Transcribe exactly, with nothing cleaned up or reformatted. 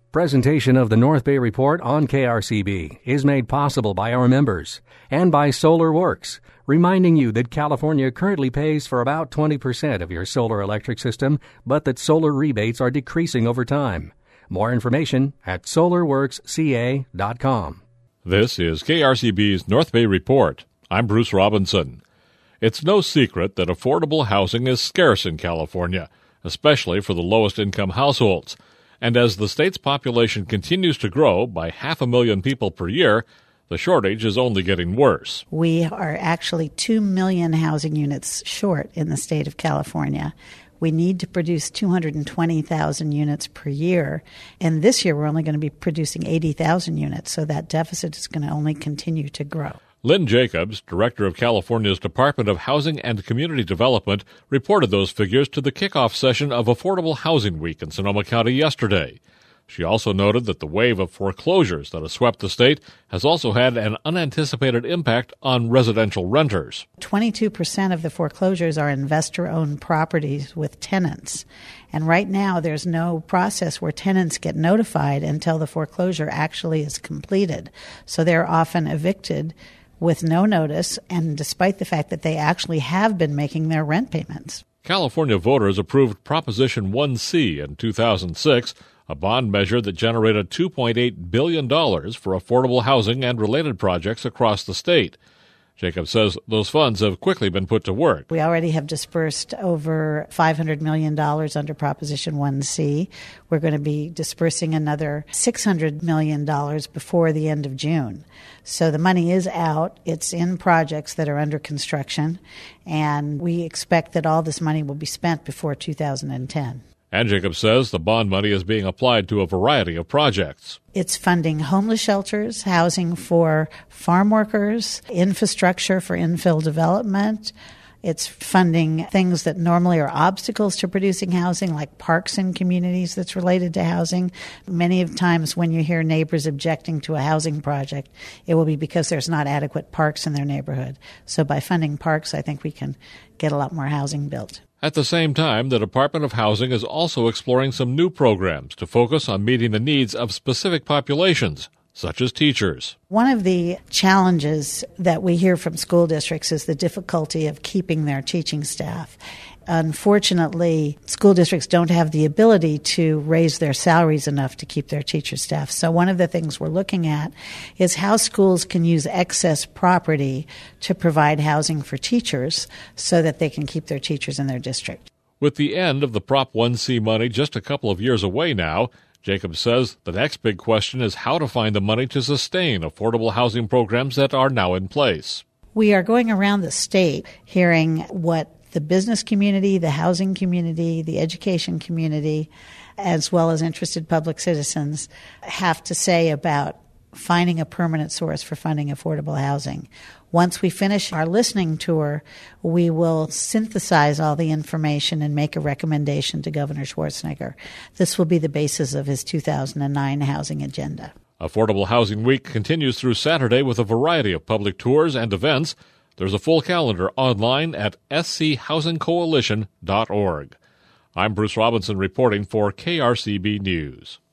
Presentation of the North Bay Report on K R C B is made possible by our members and by Solar Works, reminding you that California currently pays for about twenty percent of your solar electric system, but that solar rebates are decreasing over time. More information at solar works c a dot com. This is K R C B's North Bay Report. I'm Bruce Robinson. It's no secret that affordable housing is scarce in California, especially for the lowest income households. And as the state's population continues to grow by half a million people per year, the shortage is only getting worse. We are actually two million housing units short in the state of California. We need to produce two hundred twenty thousand units per year. And this year, we're only going to be producing eighty thousand units. So that deficit is going to only continue to grow. Lynn Jacobs, director of California's Department of Housing and Community Development, reported those figures to the kickoff session of Affordable Housing Week in Sonoma County yesterday. She also noted that the wave of foreclosures that has swept the state has also had an unanticipated impact on residential renters. twenty-two percent of the foreclosures are investor-owned properties with tenants. And right now, there's no process where tenants get notified until the foreclosure actually is completed. So they're often evicted with no notice, and despite the fact that they actually have been making their rent payments. California voters approved Proposition one C in two thousand six, a bond measure that generated two point eight billion dollars for affordable housing and related projects across the state. Jacob says those funds have quickly been put to work. We already have dispersed over five hundred million dollars under Proposition one C. We're going to be dispersing another six hundred million dollars before the end of June. So the money is out. It's in projects that are under construction, and we expect that all this money will be spent before two thousand ten. And Jacob says the bond money is being applied to a variety of projects. It's funding homeless shelters, housing for farm workers, infrastructure for infill development. It's funding things that normally are obstacles to producing housing, like parks in communities that's related to housing. Many of times when you hear neighbors objecting to a housing project, it will be because there's not adequate parks in their neighborhood. So by funding parks, I think we can get a lot more housing built. At the same time, the Department of Housing is also exploring some new programs to focus on meeting the needs of specific populations, such as teachers. One of the challenges that we hear from school districts is the difficulty of keeping their teaching staff. Unfortunately, school districts don't have the ability to raise their salaries enough to keep their teacher staff. So one of the things we're looking at is how schools can use excess property to provide housing for teachers so that they can keep their teachers in their district. With the end of the Prop one C money just a couple of years away now, Jacob says the next big question is how to find the money to sustain affordable housing programs that are now in place. We are going around the state hearing what the business community, the housing community, the education community, as well as interested public citizens have to say about finding a permanent source for funding affordable housing. Once we finish our listening tour, we will synthesize all the information and make a recommendation to Governor Schwarzenegger. This will be the basis of his two thousand nine housing agenda. Affordable Housing Week continues through Saturday with a variety of public tours and events. There's a full calendar online at s c housing coalition dot org. I'm Bruce Robinson reporting for K R C B News.